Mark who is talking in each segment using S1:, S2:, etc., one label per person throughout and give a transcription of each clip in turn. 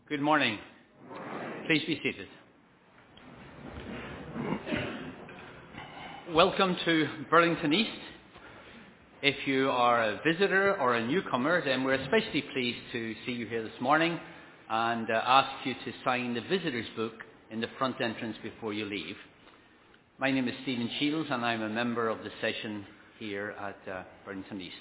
S1: Good morning. Please be seated. Welcome to Burlington East. If you are a visitor or a newcomer, then we're especially pleased to see you here this morning and ask you to sign the visitor's book in the front entrance before you leave. My name is Stephen Shields and I'm a member of the session here at Burlington East.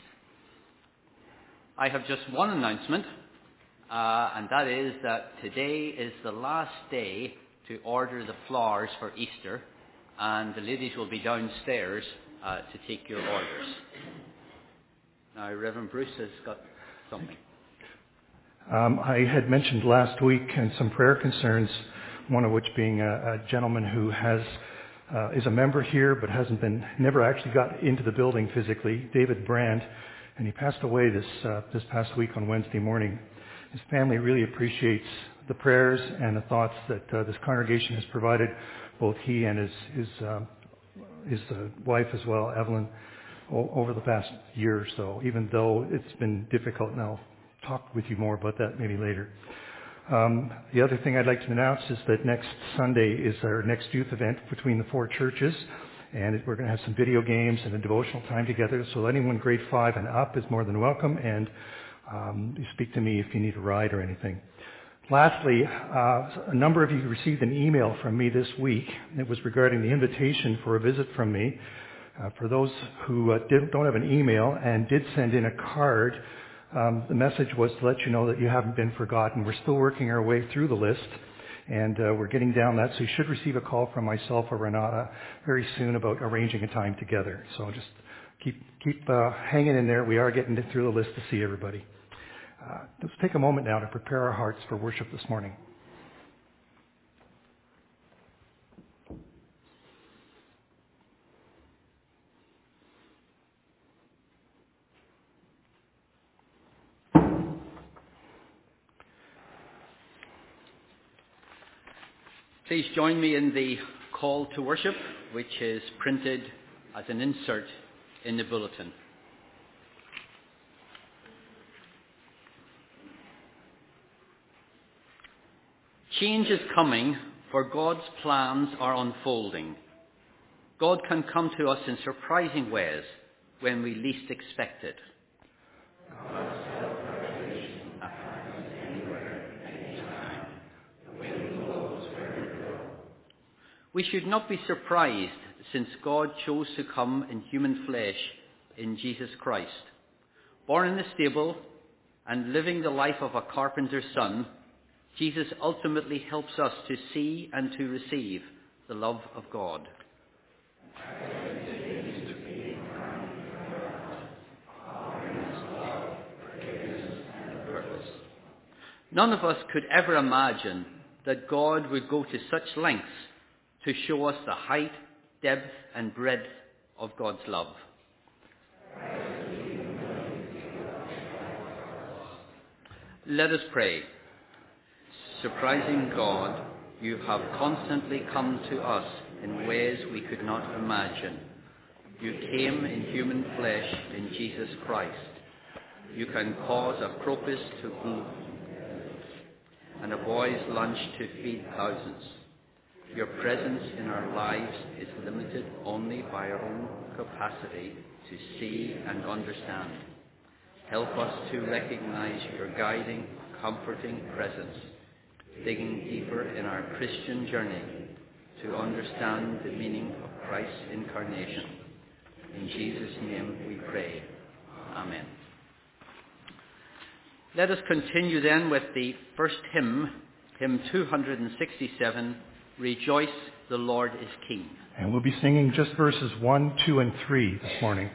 S1: I have just one announcement. And that is that today is the last day to order the flowers for Easter, and the ladies will be downstairs to take your orders. Now, Reverend Bruce has got something.
S2: I had mentioned last week some prayer concerns, one of which being a gentleman who is a member here but never actually got into the building physically, David Brand, and he passed away this past week on Wednesday morning. His family really appreciates the prayers and the thoughts that this congregation has provided, both he and his wife as well, Evelyn, over the past year or so, even though it's been difficult. And I'll talk with you more about that maybe later. The other thing I'd like to announce is that next Sunday is our next youth event between the four churches, and we're going to have some video games and a devotional time together, so anyone grade 5 and up is more than welcome, and you speak to me if you need a ride or anything. Lastly, a number of you received an email from me this week. It was regarding the invitation for a visit from me. For those who don't have an email and did send in a card, the message was to let you know that you haven't been forgotten. We're still working our way through the list, and we're getting down that. So you should receive a call from myself or Renata very soon about arranging a time together. So just keep hanging in there. We are getting through the list to see everybody. Let's take a moment now to prepare our hearts for worship this morning.
S1: Please join me in the call to worship, which is printed as an insert in the bulletin. Change is coming, for God's plans are unfolding. God can come to us in surprising ways when we least expect it. We should not be surprised, since God chose to come in human flesh in Jesus Christ. Born in a stable and living the life of a carpenter's son, Jesus ultimately helps us to see and to receive the love of God. None of us could ever imagine that God would go to such lengths to show us the height, depth, and breadth of God's love. Let us pray. Surprising God, you have constantly come to us in ways we could not imagine. You came in human flesh in Jesus Christ. You can cause a crocus to bloom and a boy's lunch to feed thousands. Your presence in our lives is limited only by our own capacity to see and understand. Help us to recognize your guiding, comforting presence, digging deeper in our Christian journey to understand the meaning of Christ's incarnation. In Jesus' name we pray. Amen. Let us continue then with the first hymn, hymn 267, Rejoice, the Lord is King.
S2: And we'll be singing just verses 1, 2, and 3 this morning.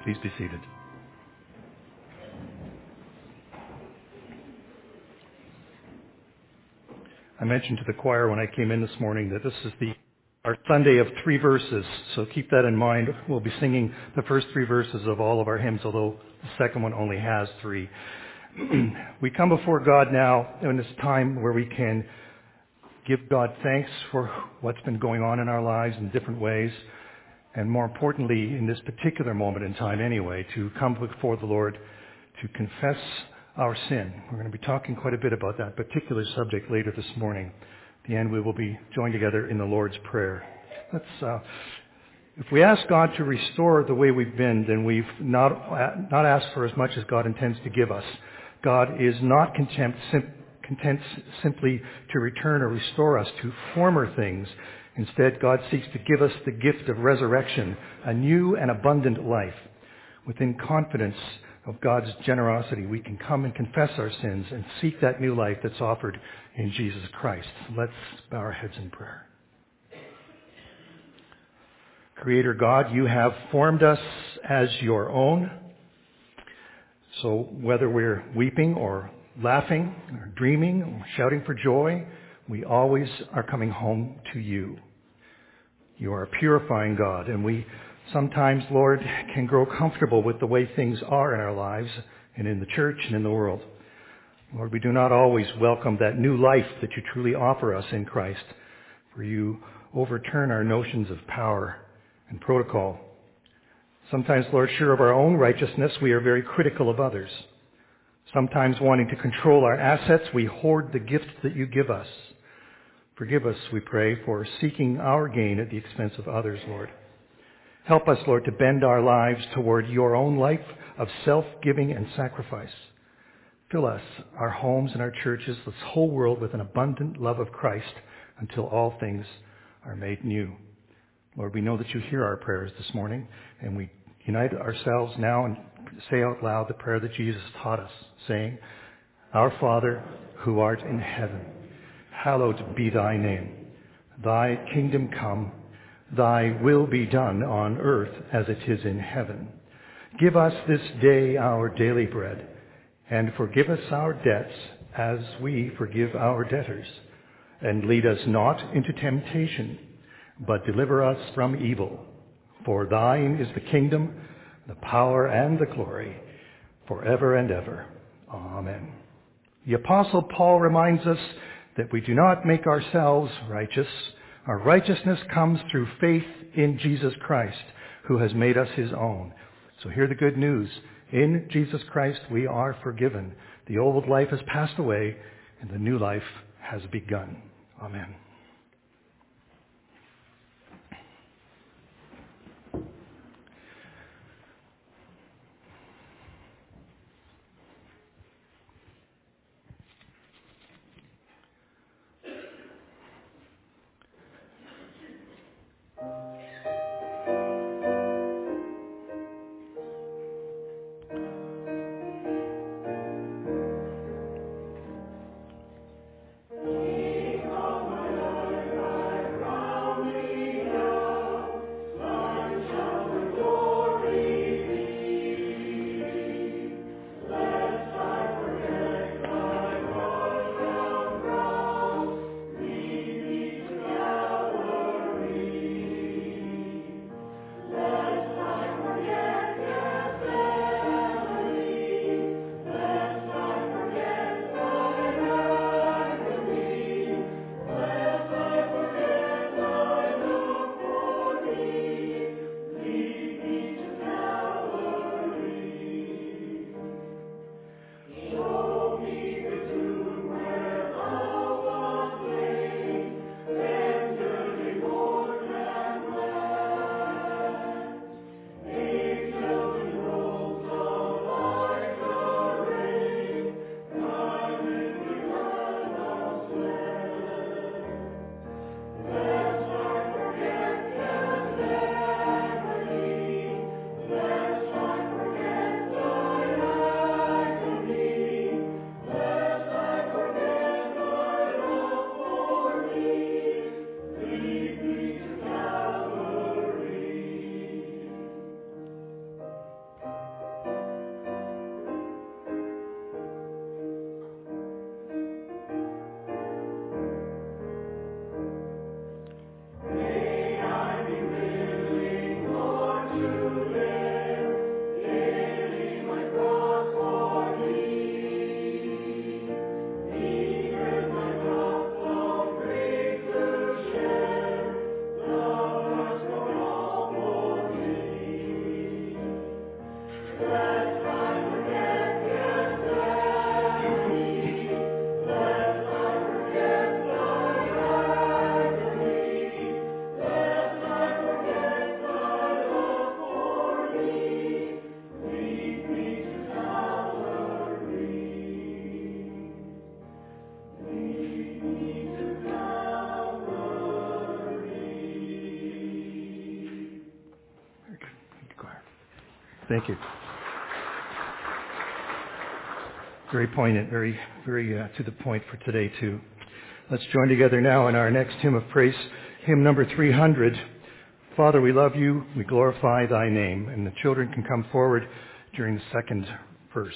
S2: Please be seated. I mentioned to the choir when I came in this morning that this is our Sunday of 3 verses, so keep that in mind. We'll be singing the first 3 verses of all of our hymns, although the second one only has 3. We come before God now in this time where we can give God thanks for what's been going on in our lives in different ways, and more importantly, in this particular moment in time anyway, to come before the Lord to confess our sin. We're going to be talking quite a bit about that particular subject later this morning. At the end, we will be joined together in the Lord's Prayer. If we ask God to restore the way we've been, then we've not asked for as much as God intends to give us. God is not content simply to return or restore us to former things. Instead, God seeks to give us the gift of resurrection, a new and abundant life. Within confidence of God's generosity, we can come and confess our sins and seek that new life that's offered in Jesus Christ. Let's bow our heads in prayer. Creator God, you have formed us as your own. So whether we're weeping or laughing or dreaming or shouting for joy, we always are coming home to you. You are a purifying God, and we sometimes, Lord, can grow comfortable with the way things are in our lives and in the church and in the world. Lord, we do not always welcome that new life that you truly offer us in Christ, for you overturn our notions of power and protocol. Sometimes, Lord, sure of our own righteousness, we are very critical of others. Sometimes wanting to control our assets, we hoard the gifts that you give us. Forgive us, we pray, for seeking our gain at the expense of others, Lord. Help us, Lord, to bend our lives toward your own life of self-giving and sacrifice. Fill us, our homes and our churches, this whole world with an abundant love of Christ until all things are made new. Lord, we know that you hear our prayers this morning, and we unite ourselves now and say out loud the prayer that Jesus taught us, saying, Our Father, who art in heaven, hallowed be thy name. Thy kingdom come, thy will be done on earth as it is in heaven. Give us this day our daily bread, and forgive us our debts as we forgive our debtors. And lead us not into temptation, but deliver us from evil. For thine is the kingdom, the power, and the glory, forever and ever. Amen. The Apostle Paul reminds us that we do not make ourselves righteous. Our righteousness comes through faith in Jesus Christ, who has made us his own. So hear the good news. In Jesus Christ we are forgiven. The old life has passed away, and the new life has begun. Amen. Thank you. Very poignant, very to the point for today, too. Let's join together now in our next hymn of praise, hymn number 300. Father, we love you, we glorify thy name. And the children can come forward during the second verse.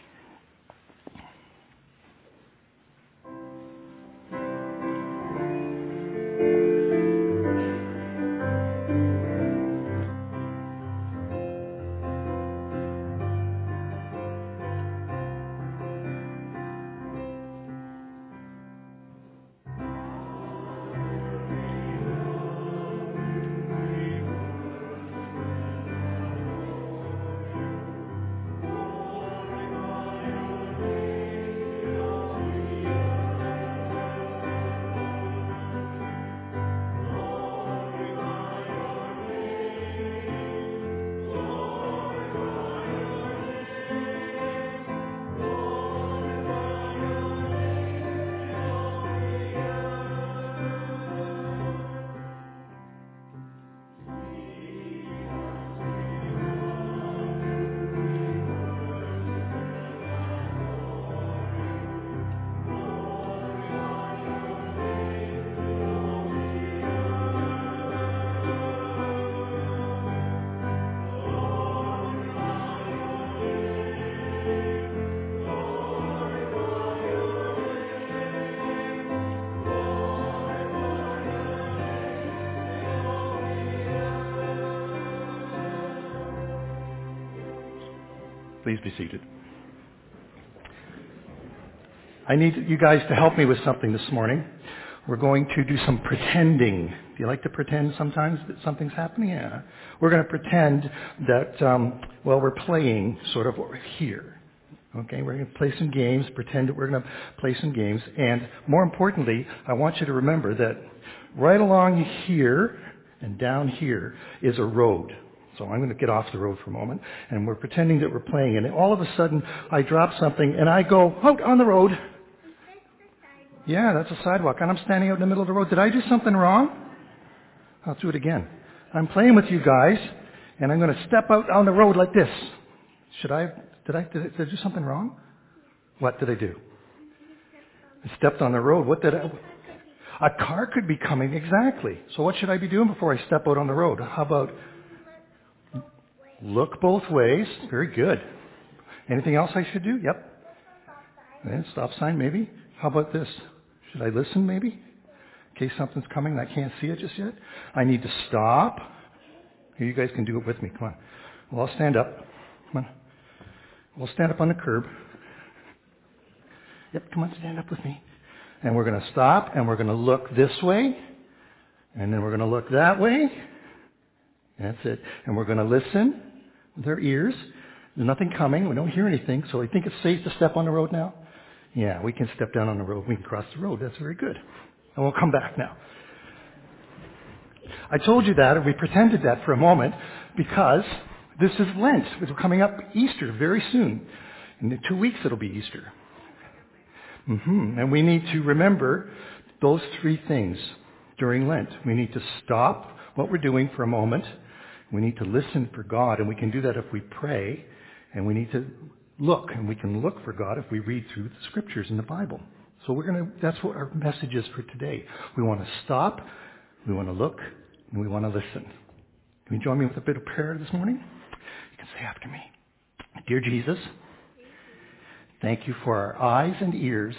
S2: Please be seated. I need you guys to help me with something this morning. We're going to do some pretending. Do you like to pretend sometimes that something's happening? Yeah. We're going to pretend that, we're playing sort of here. Okay, we're going to play some games, pretend that we're going to play some games. And more importantly, I want you to remember that right along here and down here is a road. So I'm going to get off the road for a moment, and we're pretending that we're playing, and all of a sudden I drop something, and I go out on the road. Yeah, that's a sidewalk, and I'm standing out in the middle of the road. Did I do something wrong? I'll do it again. I'm playing with you guys, and I'm going to step out on the road like this. Did I do something wrong? What did I do? I stepped on the road. What did I... A car could be coming, exactly. So what should I be doing before I step out on the road? How about... Look both ways. Very good. Anything else I should do? Yep. And stop sign, maybe. How about this? Should I listen, maybe? In case something's coming and I can't see it just yet. I need to stop. Here, you guys can do it with me. Come on. Well, I'll stand up. Come on. We'll stand up on the curb. Yep, come on, stand up with me. And we're going to stop, and we're going to look this way. And then we're going to look that way. That's it. And we're going to listen with our ears. There's nothing coming. We don't hear anything. So I think it's safe to step on the road now. Yeah, we can step down on the road. We can cross the road. That's very good. And we'll come back now. I told you that, or we pretended that for a moment, because this is Lent. We're coming up Easter very soon. In 2 weeks it'll be Easter. And we need to remember those three things during Lent. We need to stop what we're doing for a moment. We need to listen for God, and we can do that if we pray. And we need to look, and we can look for God if we read through the scriptures in the Bible. So that's what our message is for today. We want to stop, we want to look, and we want to listen. Can you join me with a bit of prayer this morning? You can say after me. Dear Jesus, thank you for our eyes and ears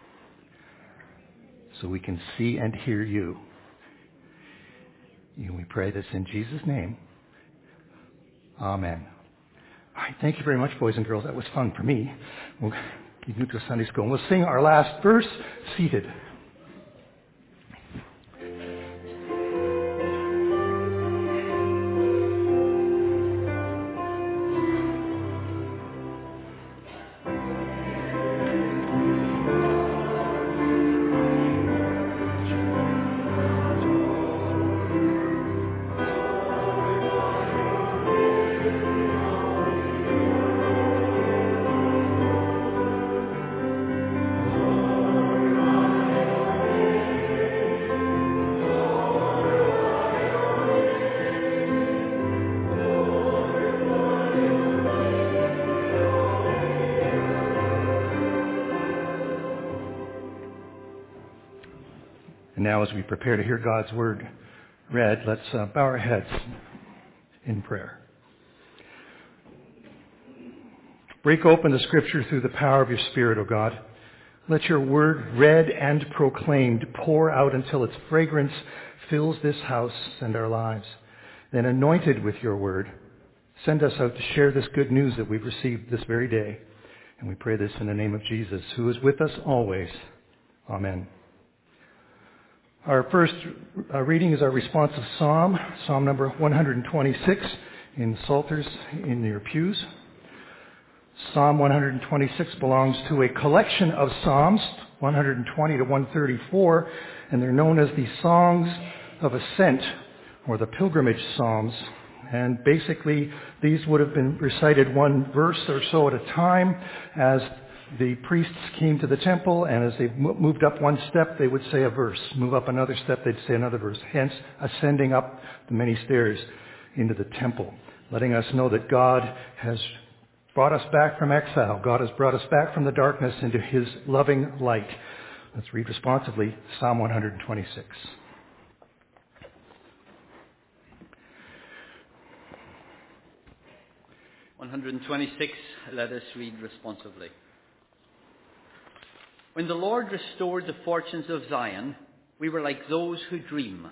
S2: so we can see and hear you. And we pray this in Jesus' name. Amen. All right, thank you very much, boys and girls. That was fun for me. We'll move to Sunday school, and we'll sing our last verse seated. And now as we prepare to hear God's word read, let's bow our heads in prayer. Break open the Scripture through the power of your Spirit, O God. Let your word, read and proclaimed, pour out until its fragrance fills this house and our lives. Then, anointed with your word, send us out to share this good news that we've received this very day. And we pray this in the name of Jesus, who is with us always. Amen. Our first reading is our responsive psalm, Psalm number 126 in the Psalters in your pews. Psalm 126 belongs to a collection of psalms, 120 to 134, and they're known as the Songs of Ascent, or the Pilgrimage Psalms. And basically, these would have been recited one verse or so at a time as the priests came to the temple, and as they moved up one step, they would say a verse. Move up another step, they'd say another verse. Hence, ascending up the many stairs into the temple, letting us know that God has brought us back from exile. God has brought us back from the darkness into his loving light. Let's read responsively Psalm 126.
S1: Let us read responsively. When the Lord restored the fortunes of Zion, we were like those who dream.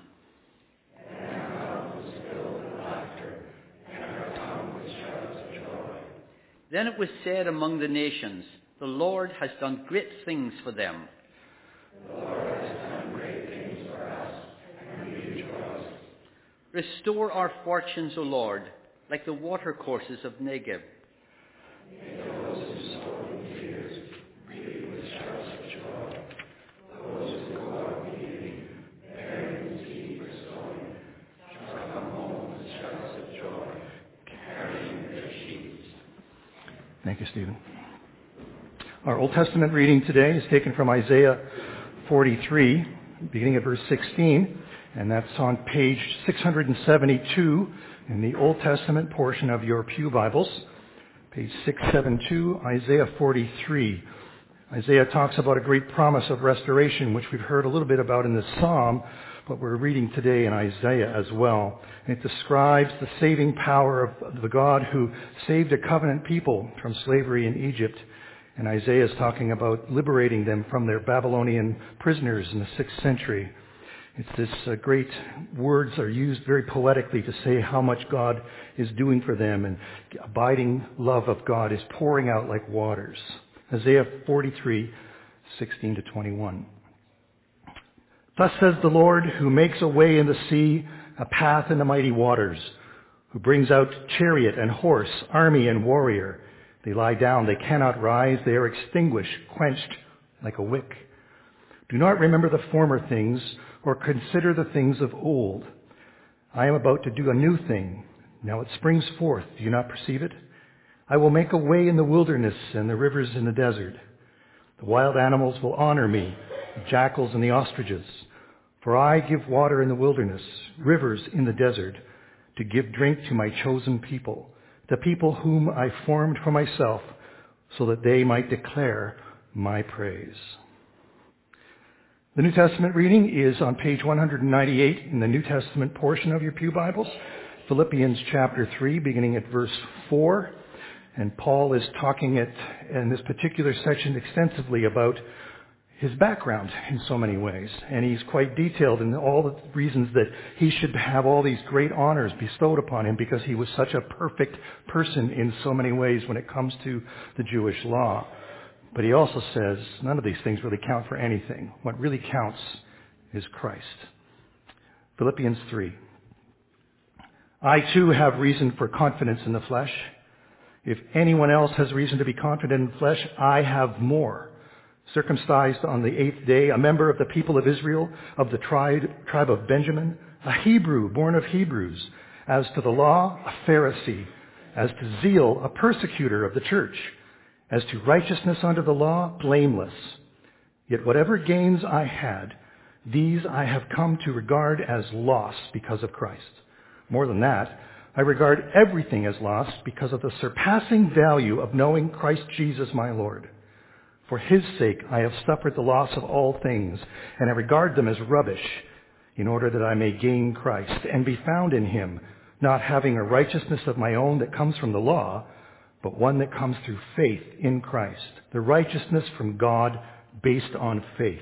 S1: Then it was said among the nations, the Lord has done great things for them. The Lord has done great things for us, and we rejoice. Restore our fortunes, O Lord, like the watercourses of Negev. May those who sow in tears reap with shouts of joy. Those who go out weeping, bearing seed for sowing, shall come home with shouts of joy, carrying their sheaves.
S2: Thank you, Stephen. Our Old Testament reading today is taken from Isaiah 43, beginning at verse 16, and that's on page 672 in the Old Testament portion of your pew Bibles. Page 672, Isaiah 43. Isaiah talks about a great promise of restoration, which we've heard a little bit about in this psalm, but we're reading today in Isaiah as well. And it describes the saving power of the God who saved a covenant people from slavery in Egypt. And Isaiah is talking about liberating them from their Babylonian prisoners in the 6th century. It's this great words are used very poetically to say how much God is doing for them, and abiding love of God is pouring out like waters. Isaiah 43, 16 to 21. Thus says the Lord, who makes a way in the sea, a path in the mighty waters, who brings out chariot and horse, army and warrior. They lie down, they cannot rise, they are extinguished, quenched like a wick. Do not remember the former things, or consider the things of old. I am about to do a new thing. Now it springs forth. Do you not perceive it? I will make a way in the wilderness and the rivers in the desert. The wild animals will honor me, the jackals and the ostriches. For I give water in the wilderness, rivers in the desert, to give drink to my chosen people, the people whom I formed for myself, so that they might declare my praise. The New Testament reading is on page 198 in the New Testament portion of your pew Bibles, Philippians chapter 3, beginning at verse 4. And Paul is talking in this particular section extensively about his background in so many ways. And he's quite detailed in all the reasons that he should have all these great honors bestowed upon him, because he was such a perfect person in so many ways when it comes to the Jewish law. But he also says none of these things really count for anything. What really counts is Christ. Philippians 3. I too have reason for confidence in the flesh. If anyone else has reason to be confident in the flesh, I have more. Circumcised on the 8th day, a member of the people of Israel, of the tribe of Benjamin, a Hebrew born of Hebrews, as to the law, a Pharisee, as to zeal, a persecutor of the church, as to righteousness under the law, blameless. Yet whatever gains I had, these I have come to regard as loss because of Christ. More than that, I regard everything as loss because of the surpassing value of knowing Christ Jesus my Lord. For his sake I have suffered the loss of all things, and I regard them as rubbish, in order that I may gain Christ and be found in him, not having a righteousness of my own that comes from the law, but one that comes through faith in Christ, the righteousness from God based on faith.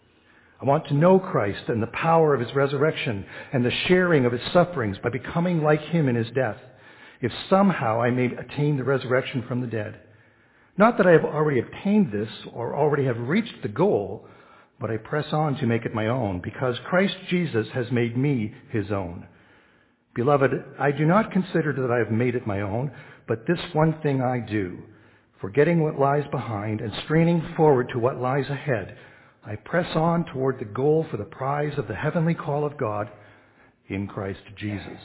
S2: I want to know Christ and the power of his resurrection and the sharing of his sufferings by becoming like him in his death, if somehow I may attain the resurrection from the dead. Not that I have already obtained this or already have reached the goal, but I press on to make it my own, because Christ Jesus has made me his own. Beloved, I do not consider that I have made it my own, but this one thing I do, forgetting what lies behind and straining forward to what lies ahead, I press on toward the goal for the prize of the heavenly call of God in Christ Jesus.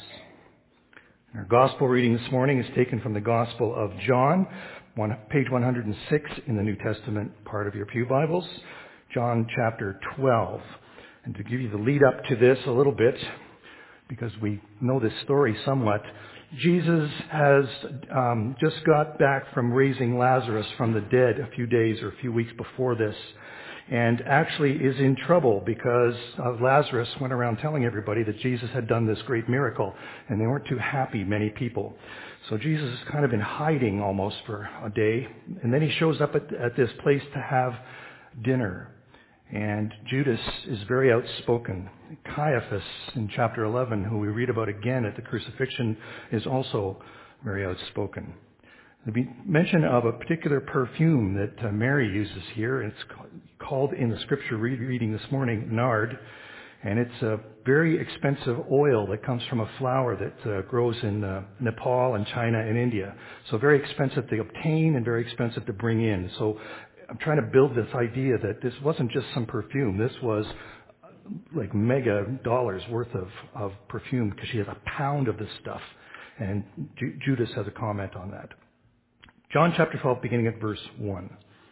S2: Our gospel reading this morning is taken from the Gospel of John, page 106 in the New Testament part of your pew Bibles, John chapter 12. And to give you the lead up to this a little bit, because we know this story somewhat, Jesus has just got back from raising Lazarus from the dead a few days or a few weeks before this, and actually is in trouble because Lazarus went around telling everybody that Jesus had done this great miracle, and they weren't too happy, many people. So Jesus is kind of in hiding almost for a day, and then he shows up at this place to have dinner. And Judas is very outspoken. Caiaphas in chapter 11, who we read about again at the crucifixion, is also very outspoken. The mention of a particular perfume that Mary uses here, it's called in the scripture reading this morning, nard, and it's a very expensive oil that comes from a flower that grows in Nepal and China and India. So very expensive to obtain and very expensive to bring in. So I'm trying to build this idea that this wasn't just some perfume. This was like mega dollars worth of perfume, because she has a pound of this stuff. And Judas has a comment on that. John chapter 12, beginning at verse 1.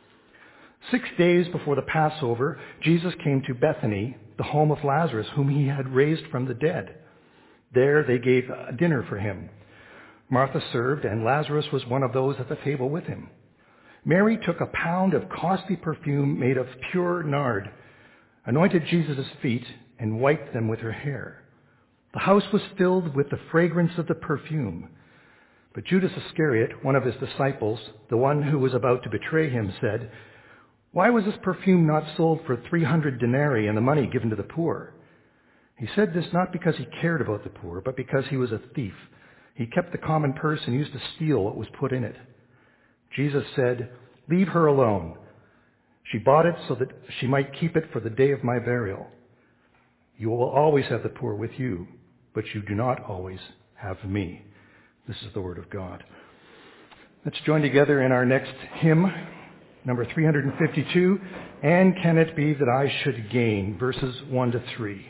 S2: 6 days before the Passover, Jesus came to Bethany, the home of Lazarus, whom he had raised from the dead. There they gave a dinner for him. Martha served, and Lazarus was one of those at the table with him. Mary took a pound of costly perfume made of pure nard, anointed Jesus' feet, and wiped them with her hair. The house was filled with the fragrance of the perfume. But Judas Iscariot, one of his disciples, the one who was about to betray him, said, "Why was this perfume not sold for 300 denarii and the money given to the poor?" He said this not because he cared about the poor, but because he was a thief. He kept the common purse and used to steal what was put in it. Jesus said, "Leave her alone. She bought it so that she might keep it for the day of my burial. You will always have the poor with you, but you do not always have me." This is the word of God. Let's join together in our next hymn, number 352, "And Can It Be That I Should Gain?" verses 1 to 3.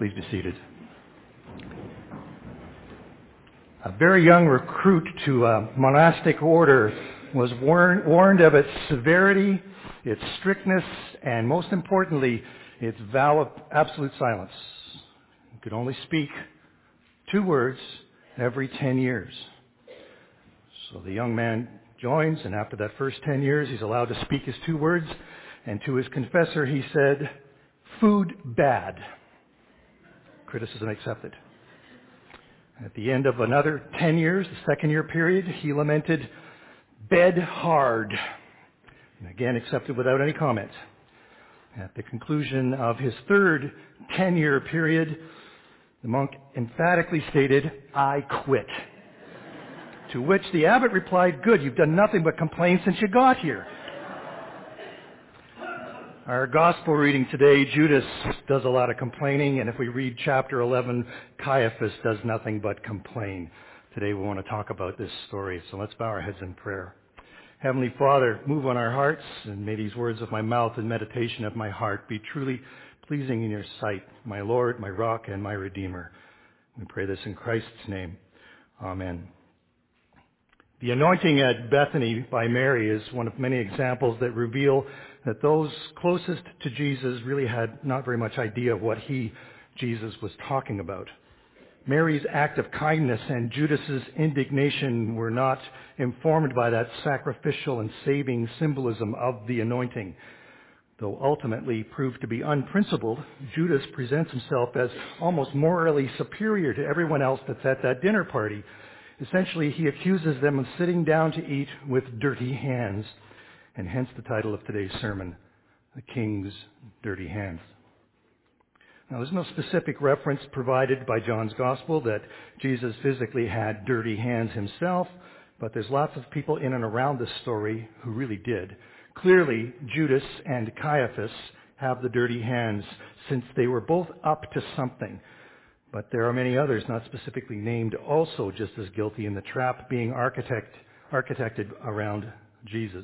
S2: Please be seated. A very young recruit to a monastic order was warned of its severity, its strictness, and most importantly, its vow of absolute silence. He could only speak 2 words every 10 years. So the young man joins, and after that first 10 years, he's allowed to speak his 2 words, and to his confessor he said, "Food bad." Criticism accepted. At the end of another 10 years, the 2nd year period, he lamented, "Bed hard." And again accepted without any comment. At the conclusion of his 3rd 10-year period, the monk emphatically stated, "I quit." To which the abbot replied, "Good, you've done nothing but complain since you got here." Our gospel reading today, Judas does a lot of complaining, and if we read chapter 11, Caiaphas does nothing but complain. Today we want to talk about this story, so let's bow our heads in prayer. Heavenly Father, move on our hearts, and may these words of my mouth and meditation of my heart be truly pleasing in your sight, my Lord, my rock, and my Redeemer. We pray this in Christ's name. Amen. The anointing at Bethany by Mary is one of many examples that reveal that those closest to Jesus really had not very much idea of what Jesus, was talking about. Mary's act of kindness and Judas's indignation were not informed by that sacrificial and saving symbolism of the anointing. Though ultimately proved to be unprincipled, Judas presents himself as almost morally superior to everyone else that's at that dinner party. Essentially, he accuses them of sitting down to eat with dirty hands, and hence the title of today's sermon, The King's Dirty Hands. Now, there's no specific reference provided by John's Gospel that Jesus physically had dirty hands himself, but there's lots of people in and around this story who really did. Clearly, Judas and Caiaphas have the dirty hands, since they were both up to something. But there are many others, not specifically named, also just as guilty in the trap being architected around Jesus.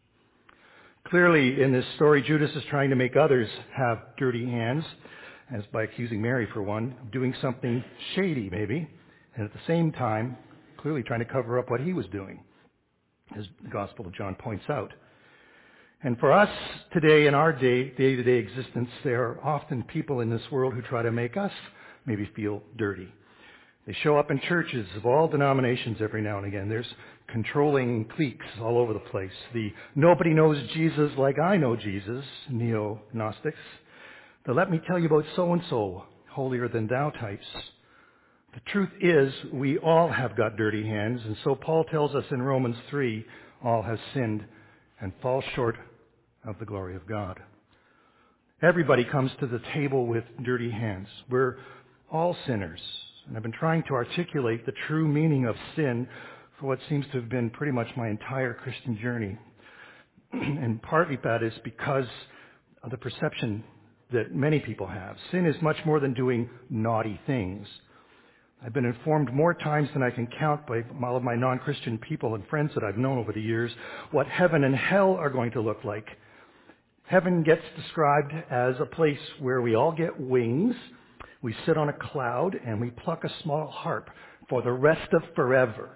S2: Clearly, in this story, Judas is trying to make others have dirty hands, as by accusing Mary, for one, of doing something shady, maybe, and at the same time, clearly trying to cover up what he was doing, as the Gospel of John points out. And for us today, in our day-to-day existence, there are often people in this world who try to make us maybe feel dirty. They show up in churches of all denominations every now and again. There's controlling cliques all over the place. The nobody knows Jesus like I know Jesus, neo-Gnostics. The let me tell you about so-and-so, holier than thou types. The truth is, we all have got dirty hands, and so Paul tells us in Romans 3, all have sinned and fall short of the glory of God. Everybody comes to the table with dirty hands. We're all sinners. And I've been trying to articulate the true meaning of sin for what seems to have been pretty much my entire Christian journey. And partly that is because of the perception that many people have. Sin is much more than doing naughty things. I've been informed more times than I can count by all of my non-Christian people and friends that I've known over the years what heaven and hell are going to look like. Heaven gets described as a place where we all get wings, we sit on a cloud, and we pluck a small harp for the rest of forever.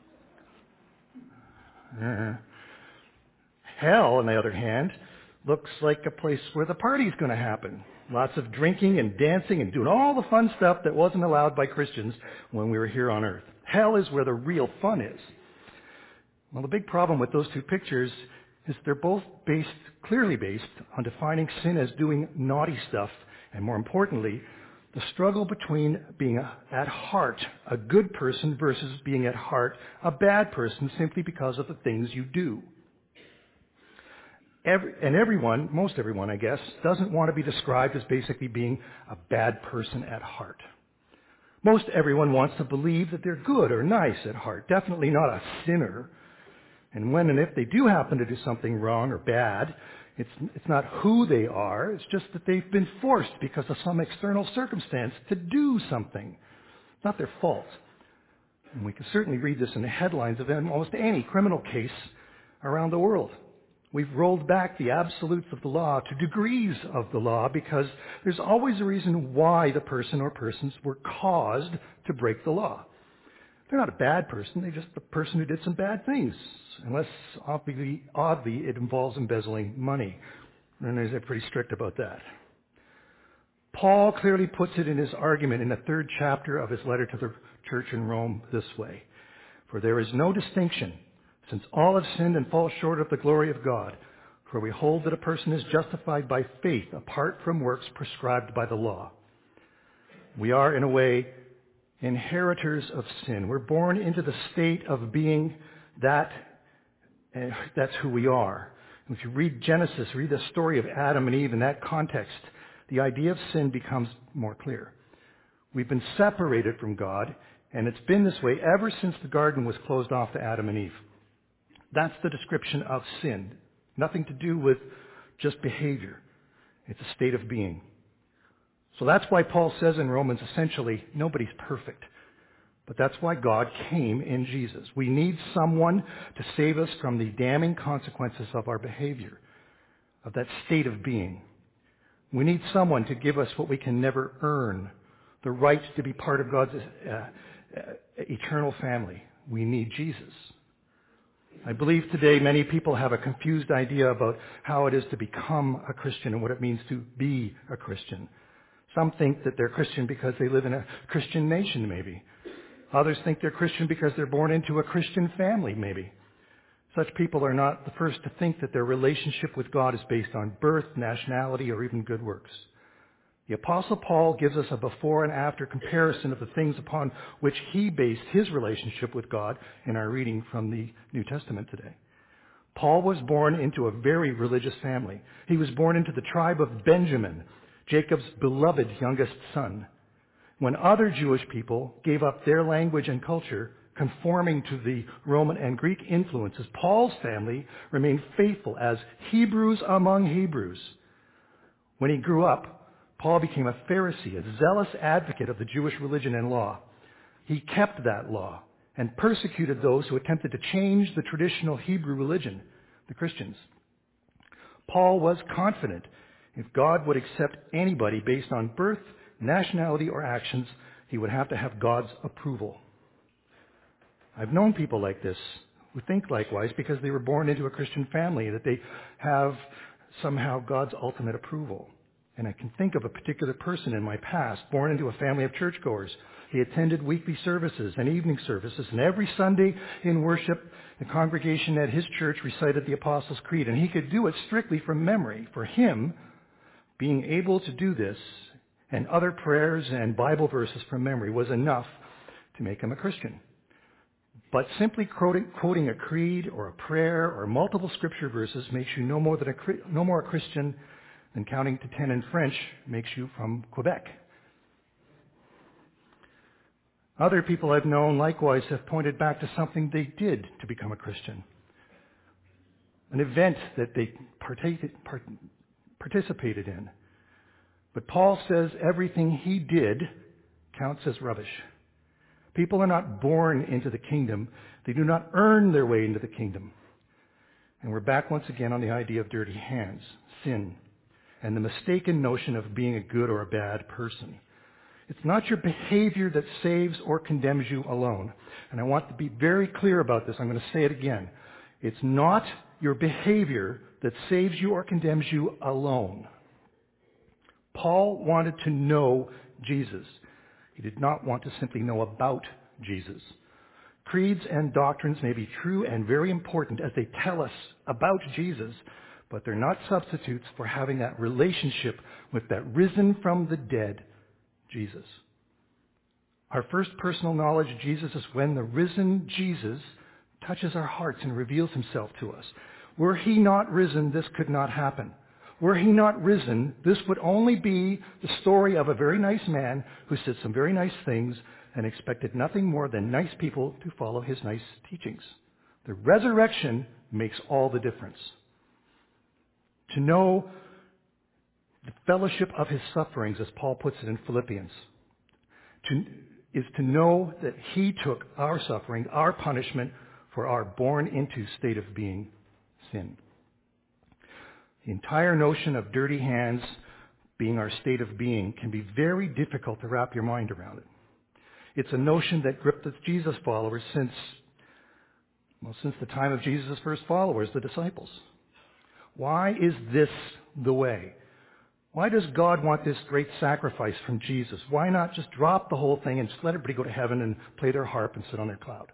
S2: Hell, on the other hand, looks like a place where the party's going to happen. Lots of drinking and dancing and doing all the fun stuff that wasn't allowed by Christians when we were here on earth. Hell is where the real fun is. Well, the big problem with those two pictures is they're both clearly based on defining sin as doing naughty stuff, and more importantly, the struggle between being at heart a good person versus being at heart a bad person simply because of the things you do. Most everyone, I guess, doesn't want to be described as basically being a bad person at heart. Most everyone wants to believe that they're good or nice at heart, definitely not a sinner. And when and if they do happen to do something wrong or bad, it's not who they are, it's just that they've been forced because of some external circumstance to do something. It's not their fault. And we can certainly read this in the headlines of almost any criminal case around the world. We've rolled back the absolutes of the law to degrees of the law because there's always a reason why the person or persons were caused to break the law. They're not a bad person, they're just the person who did some bad things, unless oddly it involves embezzling money. And they're pretty strict about that. Paul clearly puts it in his argument in the 3rd chapter of his letter to the church in Rome this way. For there is no distinction, since all have sinned and fall short of the glory of God. For we hold that a person is justified by faith apart from works prescribed by the law. We are, in a way, inheritors of sin. We're born into the state of being that, that's who we are. If you read Genesis, read the story of Adam and Eve in that context, the idea of sin becomes more clear. We've been separated from God, and it's been this way ever since the garden was closed off to Adam and Eve. That's the description of sin. Nothing to do with just behavior. It's a state of being. So that's why Paul says in Romans, essentially, nobody's perfect. But that's why God came in Jesus. We need someone to save us from the damning consequences of our behavior, of that state of being. We need someone to give us what we can never earn, the right to be part of God's eternal family. We need Jesus. I believe today many people have a confused idea about how it is to become a Christian and what it means to be a Christian. Some think that they're Christian because they live in a Christian nation, maybe. Others think they're Christian because they're born into a Christian family, maybe. Such people are not the first to think that their relationship with God is based on birth, nationality, or even good works. The Apostle Paul gives us a before and after comparison of the things upon which he based his relationship with God in our reading from the New Testament today. Paul was born into a very religious family. He was born into the tribe of Benjamin, Jacob's beloved youngest son. When other Jewish people gave up their language and culture, conforming to the Roman and Greek influences, Paul's family remained faithful as Hebrews among Hebrews. When he grew up, Paul became a Pharisee, a zealous advocate of the Jewish religion and law. He kept that law and persecuted those who attempted to change the traditional Hebrew religion, the Christians. Paul was confident if God would accept anybody based on birth, nationality, or actions, he would have to have God's approval. I've known people like this who think likewise because they were born into a Christian family, that they have somehow God's ultimate approval. And I can think of a particular person in my past, born into a family of churchgoers. He attended weekly services and evening services, and every Sunday in worship, the congregation at his church recited the Apostles' Creed, and he could do it strictly from memory. For him, being able to do this and other prayers and Bible verses from memory was enough to make him a Christian. But simply quoting a creed or a prayer or multiple scripture verses makes you no more a Christian than counting to 10 in French makes you from Quebec. Other people I've known likewise have pointed back to something they did to become a Christian, an event that they participated in. But Paul says everything he did counts as rubbish. People are not born into the kingdom. They do not earn their way into the kingdom. And we're back once again on the idea of dirty hands, sin, and the mistaken notion of being a good or a bad person. It's not your behavior that saves or condemns you alone. And I want to be very clear about this. I'm going to say it again. It's not your behavior that saves you or condemns you alone. Paul wanted to know Jesus. He did not want to simply know about Jesus. Creeds and doctrines may be true and very important as they tell us about Jesus, but they're not substitutes for having that relationship with that risen from the dead Jesus. Our first personal knowledge of Jesus is when the risen Jesus touches our hearts and reveals himself to us. Were he not risen, this could not happen. Were he not risen, this would only be the story of a very nice man who said some very nice things and expected nothing more than nice people to follow his nice teachings. The resurrection makes all the difference. To know the fellowship of his sufferings, as Paul puts it in Philippians, is to know that he took our suffering, our punishment, for our born into state of being sin. The entire notion of dirty hands being our state of being can be very difficult to wrap your mind around it. It's a notion that gripped the Jesus followers since the time of Jesus' first followers, the disciples. Why is this the way? Why does God want this great sacrifice from Jesus? Why not just drop the whole thing and just let everybody go to heaven and play their harp and sit on their cloud?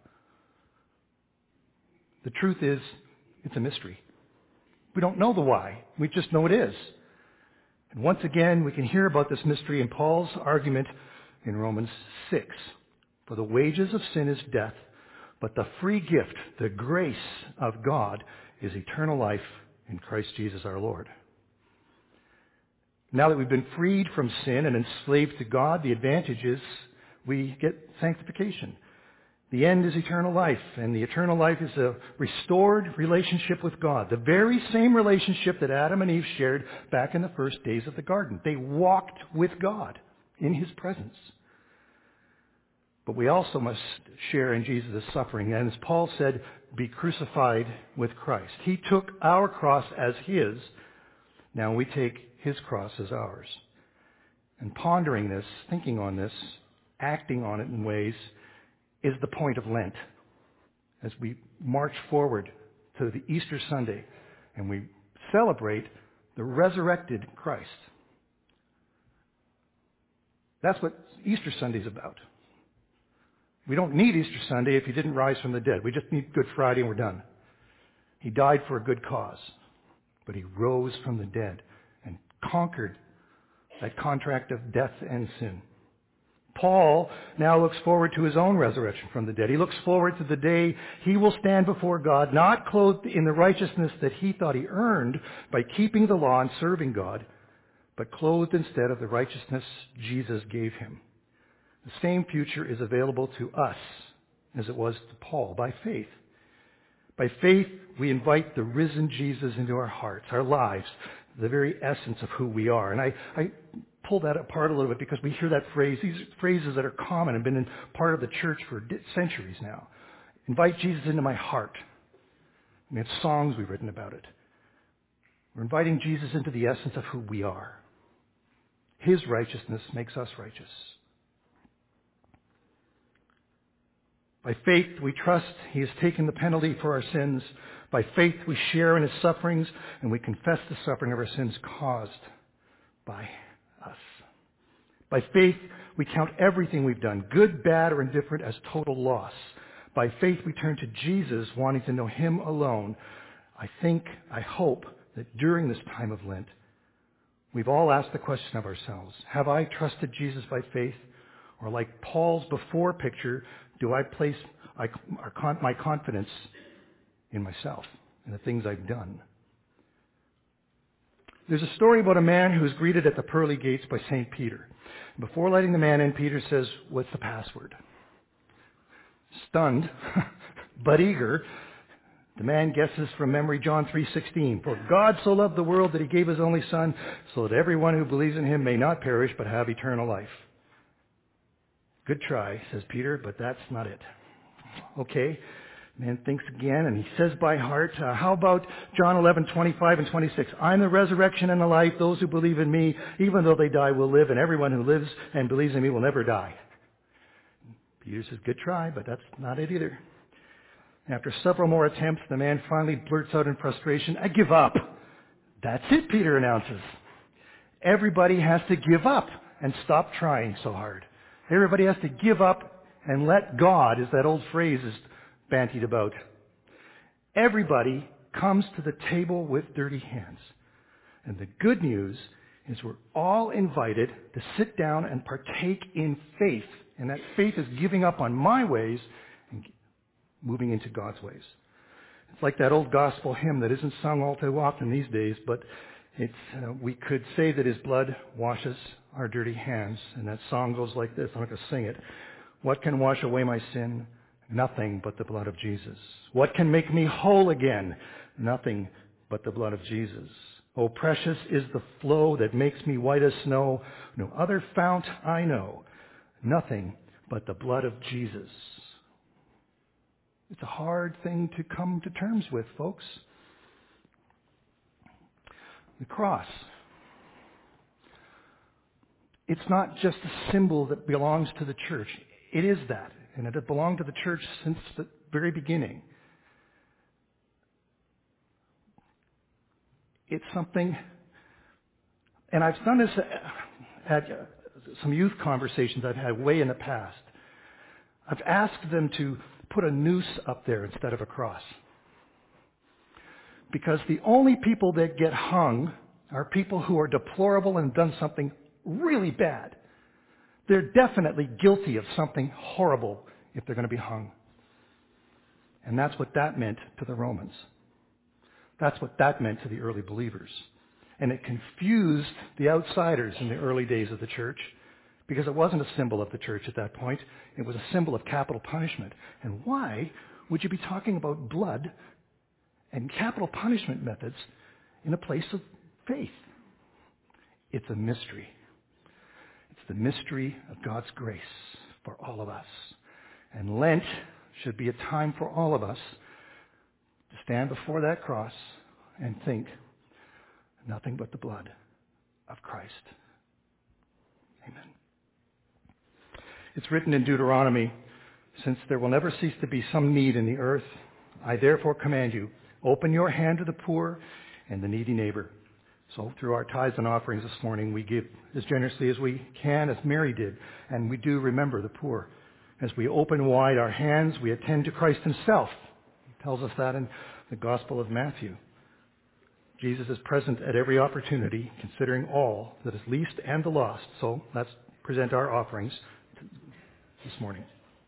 S2: The truth is, it's a mystery. We don't know the why. We just know it is. And once again, we can hear about this mystery in Paul's argument in Romans 6. For the wages of sin is death, but the free gift, the grace of God, is eternal life in Christ Jesus our Lord. Now that we've been freed from sin and enslaved to God, the advantage is we get sanctification. The end is eternal life, and the eternal life is a restored relationship with God. The very same relationship that Adam and Eve shared back in the first days of the garden. They walked with God in His presence. But we also must share in Jesus' suffering, and as Paul said, be crucified with Christ. He took our cross as His. Now we take His cross as ours. And pondering this, thinking on this, acting on it in ways, is the point of Lent. As we march forward to the Easter Sunday and we celebrate the resurrected Christ. That's what Easter Sunday is about. We don't need Easter Sunday if He didn't rise from the dead. We just need Good Friday and we're done. He died for a good cause, but He rose from the dead and conquered that contract of death and sin. Paul now looks forward to his own resurrection from the dead. He looks forward to the day he will stand before God, not clothed in the righteousness that he thought he earned by keeping the law and serving God, but clothed instead of the righteousness Jesus gave him. The same future is available to us as it was to Paul, by faith. By faith, we invite the risen Jesus into our hearts, our lives, the very essence of who we are. And I pull that apart a little bit because we hear that phrase, these phrases that are common and been in part of the church for centuries now. Invite Jesus into my heart. We have songs we've written about it. We're inviting Jesus into the essence of who we are. His righteousness makes us righteous. By faith, we trust He has taken the penalty for our sins. By faith, we share in His sufferings, and we confess the suffering of our sins caused by us. By faith, we count everything we've done, good, bad, or indifferent, as total loss. By faith, we turn to Jesus, wanting to know Him alone. I hope that during this time of Lent, we've all asked the question of ourselves, have I trusted Jesus by faith? Or like Paul's before picture, do I place my confidence in myself and the things I've done? There's a story about a man who is greeted at the pearly gates by St. Peter. Before letting the man in, Peter says, "What's the password?" Stunned, but eager, the man guesses from memory John 3:16. For God so loved the world that He gave His only Son, so that everyone who believes in Him may not perish but have eternal life. Good try, says Peter, but that's not it. Okay. Man thinks again, and he says by heart, how about John 11:25 and 26? I'm the resurrection and the life. Those who believe in me, even though they die, will live, and everyone who lives and believes in me will never die. Peter says, good try, but that's not it either. After several more attempts, the man finally blurts out in frustration, I give up. That's it, Peter announces. Everybody has to give up and stop trying so hard. Everybody has to give up and let God, as that old phrase is bantied about. Everybody comes to the table with dirty hands. And the good news is we're all invited to sit down and partake in faith. And that faith is giving up on my ways and moving into God's ways. It's like that old gospel hymn that isn't sung all too often these days, but we could say that His blood washes our dirty hands. And that song goes like this. I'm not going to sing it. What can wash away my sin? Nothing but the blood of Jesus. What can make me whole again? Nothing but the blood of Jesus. Oh, precious is the flow that makes me white as snow. No other fount I know. Nothing but the blood of Jesus. It's a hard thing to come to terms with, folks. The cross. It's not just a symbol that belongs to the church. It is that, and it had belonged to the church since the very beginning. It's something, and I've done this at some youth conversations I've had way in the past. I've asked them to put a noose up there instead of a cross. Because the only people that get hung are people who are deplorable and done something really bad. They're definitely guilty of something horrible if they're going to be hung. And that's what that meant to the Romans. That's what that meant to the early believers. And it confused the outsiders in the early days of the church because it wasn't a symbol of the church at that point. It was a symbol of capital punishment. And why would you be talking about blood and capital punishment methods in a place of faith? It's a mystery. It's the mystery of God's grace for all of us. And Lent should be a time for all of us to stand before that cross and think nothing but the blood of Christ. Amen. It's written in Deuteronomy, since there will never cease to be some need in the earth, I therefore command you, open your hand to the poor and the needy neighbor. So through our tithes and offerings this morning, we give as generously as we can, as Mary did, and we do remember the poor. As we open wide our hands, we attend to Christ himself. He tells us that in the Gospel of Matthew. Jesus is present at every opportunity, considering all that is least and the lost. So let's present our offerings this morning.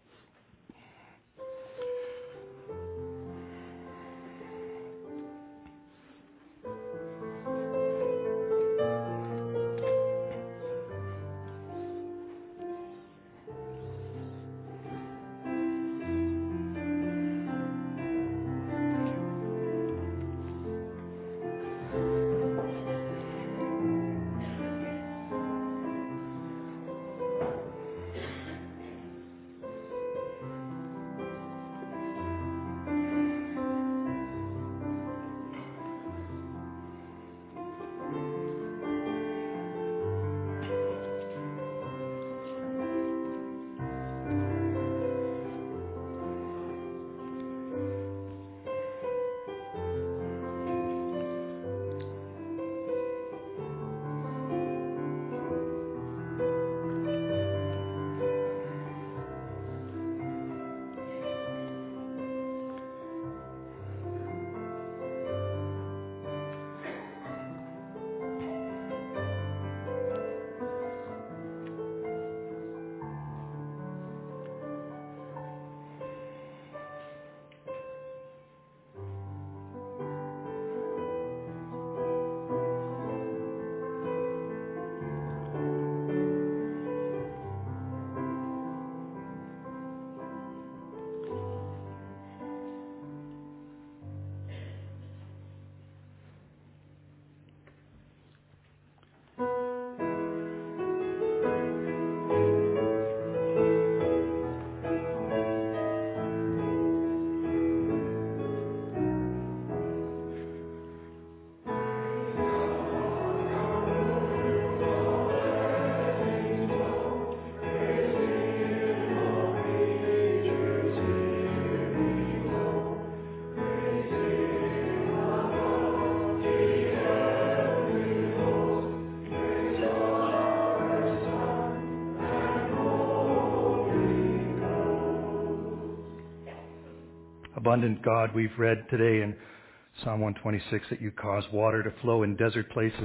S2: Abundant God, we've read today in Psalm 126 that you cause water to flow in desert places.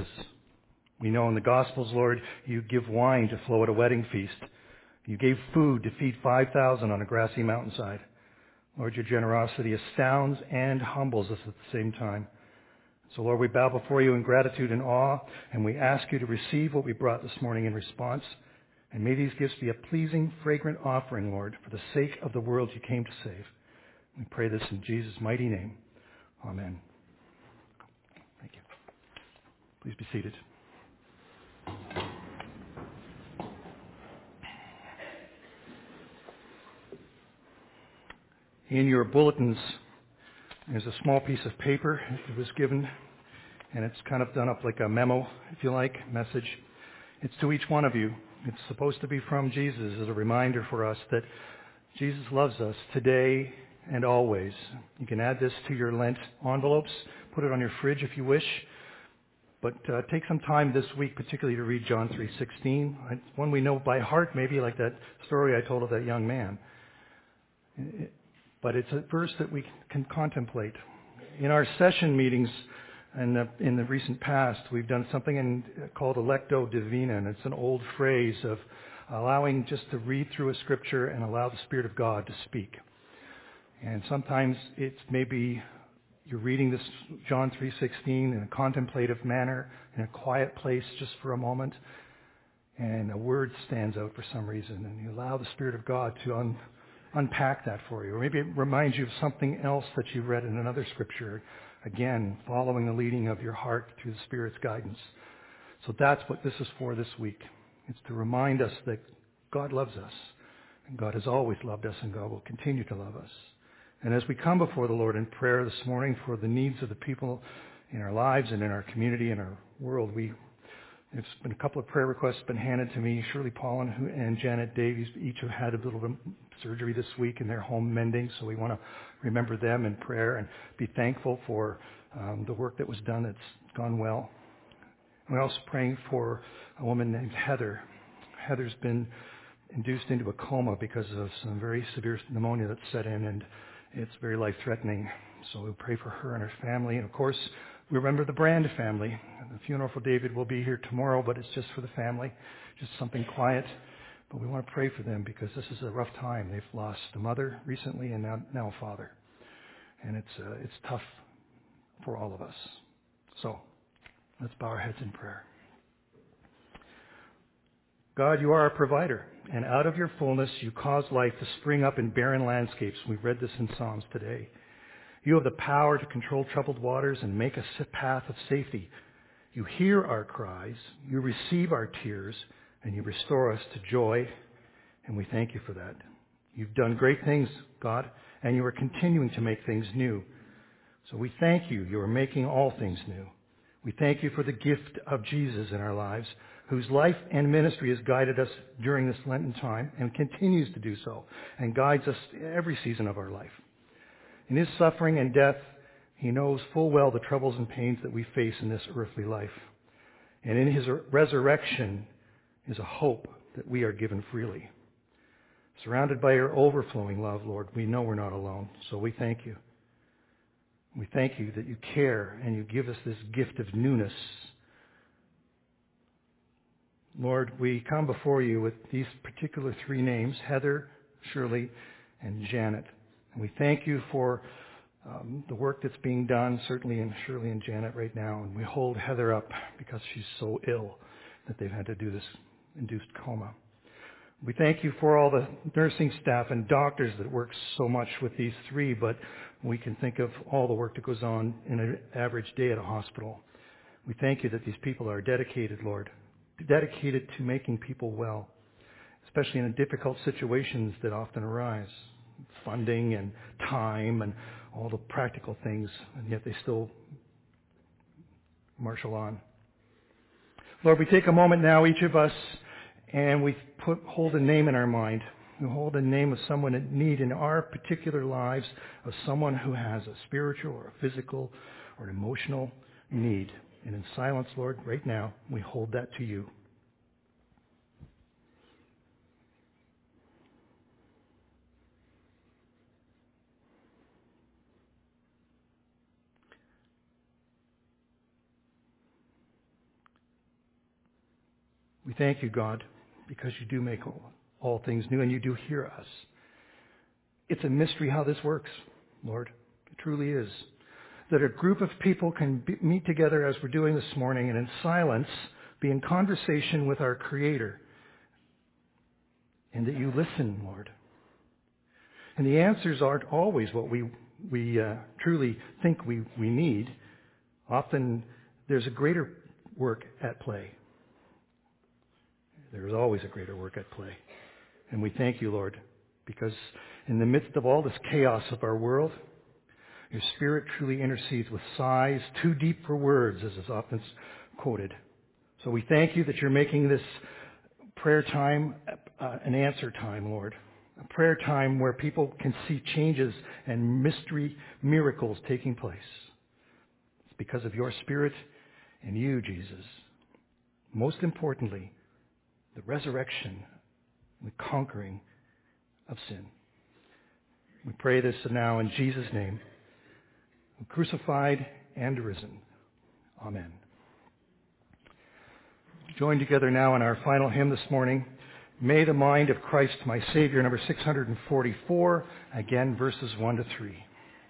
S2: We know in the Gospels, Lord, you give wine to flow at a wedding feast. You gave food to feed 5,000 on a grassy mountainside. Lord, your generosity astounds and humbles us at the same time. So, Lord, we bow before you in gratitude and awe, and we ask you to receive what we brought this morning in response. And may these gifts be a pleasing, fragrant offering, Lord, for the sake of the world you came to save. We pray this in Jesus' mighty name. Amen. Thank you. Please be seated. In your bulletins, there's a small piece of paper that was given and it's kind of done up like a memo, if you like, message. It's to each one of you. It's supposed to be from Jesus as a reminder for us that Jesus loves us today and always. You can add this to your Lent envelopes, put it on your fridge if you wish, but take some time this week particularly to read John 3:16. It's one we know by heart, maybe like that story I told of that young man. But it's a verse that we can contemplate. In our session meetings and in the recent past, we've done something called Electo Divina, and it's an old phrase of allowing just to read through a scripture and allow the Spirit of God to speak. And sometimes it's maybe you're reading this John 3:16 in a contemplative manner, in a quiet place just for a moment, and a word stands out for some reason, and you allow the Spirit of God to unpack that for you. Or maybe it reminds you of something else that you read in another scripture, again, following the leading of your heart through the Spirit's guidance. So that's what this is for this week. It's to remind us that God loves us, and God has always loved us, and God will continue to love us. And as we come before the Lord in prayer this morning for the needs of the people in our lives and in our community and our world, there's been a couple of prayer requests been handed to me. Shirley Paulin and Janet Davies each have had a little bit of surgery this week in their home mending, so we want to remember them in prayer and be thankful for the work that was done that's gone well. We're also praying for a woman named Heather. Heather's been induced into a coma because of some very severe pneumonia that's set in, and it's very life-threatening. So we pray for her and her family. And, of course, we remember the Brand family. The funeral for David will be here tomorrow, but it's just for the family, just something quiet. But we want to pray for them because this is a rough time. They've lost a mother recently and now a father. And it's tough for all of us. So let's bow our heads in prayer. God, you are our provider, and out of your fullness you cause life to spring up in barren landscapes. We've read this in Psalms today. You have the power to control troubled waters and make a path of safety. You hear our cries, you receive our tears, and you restore us to joy, and we thank you for that. You've done great things, God, and you are continuing to make things new. So we thank you. You are making all things new. We thank you for the gift of Jesus in our lives, whose life and ministry has guided us during this Lenten time and continues to do so and guides us every season of our life. In his suffering and death, he knows full well the troubles and pains that we face in this earthly life. And in his resurrection is a hope that we are given freely. Surrounded by your overflowing love, Lord, we know we're not alone, so we thank you. We thank you that you care and you give us this gift of newness. Lord, we come before you with these particular three names, Heather, Shirley, and Janet. And we thank you for the work that's being done, certainly in Shirley and Janet right now. And we hold Heather up because she's so ill that they've had to do this induced coma. We thank you for all the nursing staff and doctors that work so much with these three, but we can think of all the work that goes on in an average day at a hospital. We thank you that these people are dedicated, Lord, dedicated to making people well, especially in difficult situations that often arise, funding and time and all the practical things, and yet they still marshal on. Lord, we take a moment now, each of us, and we hold a name in our mind. We hold a name of someone in need in our particular lives, of someone who has a spiritual or a physical or an emotional need. And in silence, Lord, right now, we hold that to you. We thank you, God, because you do make all things new and you do hear us. It's a mystery how this works, Lord. It truly is. That a group of people can meet together as we're doing this morning and in silence be in conversation with our Creator. And that you listen, Lord. And the answers aren't always what we truly think we need. Often there's a greater work at play. There is always a greater work at play. And we thank you, Lord, because in the midst of all this chaos of our world, Your Spirit truly intercedes with sighs too deep for words, as is often quoted. So we thank you that you're making this prayer time an answer time, Lord. A prayer time where people can see changes and mystery miracles taking place. It's because of your Spirit and you, Jesus. Most importantly, the resurrection, the conquering of sin. We pray this now in Jesus' name, crucified and risen. Amen. Join together now in our final hymn this morning, May the Mind of Christ My Savior, number 644, again verses 1 to 3.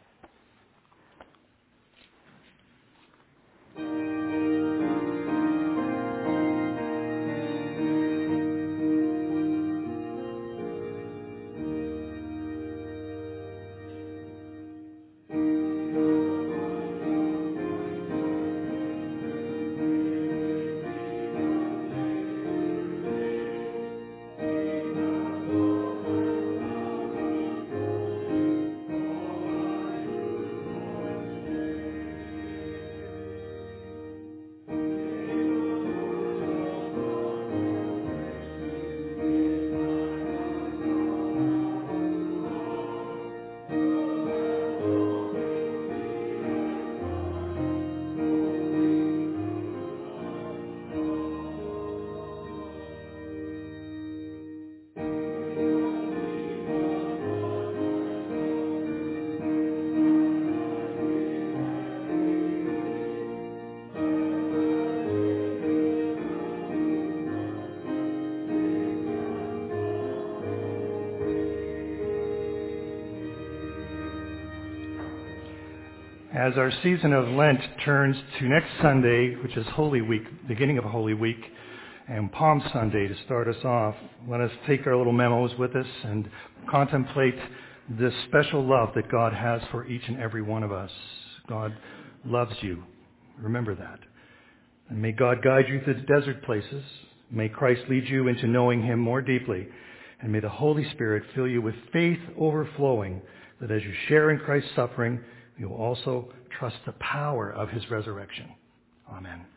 S2: As our season of Lent turns to next Sunday, which is Holy Week, beginning of Holy Week, and Palm Sunday to start us off, let us take our little memos with us and contemplate this special love that God has for each and every one of us. God loves you. Remember that. And may God guide you through the desert places. May Christ lead you into knowing him more deeply. And may the Holy Spirit fill you with faith overflowing, that as you share in Christ's suffering, you will also trust the power of his resurrection. Amen.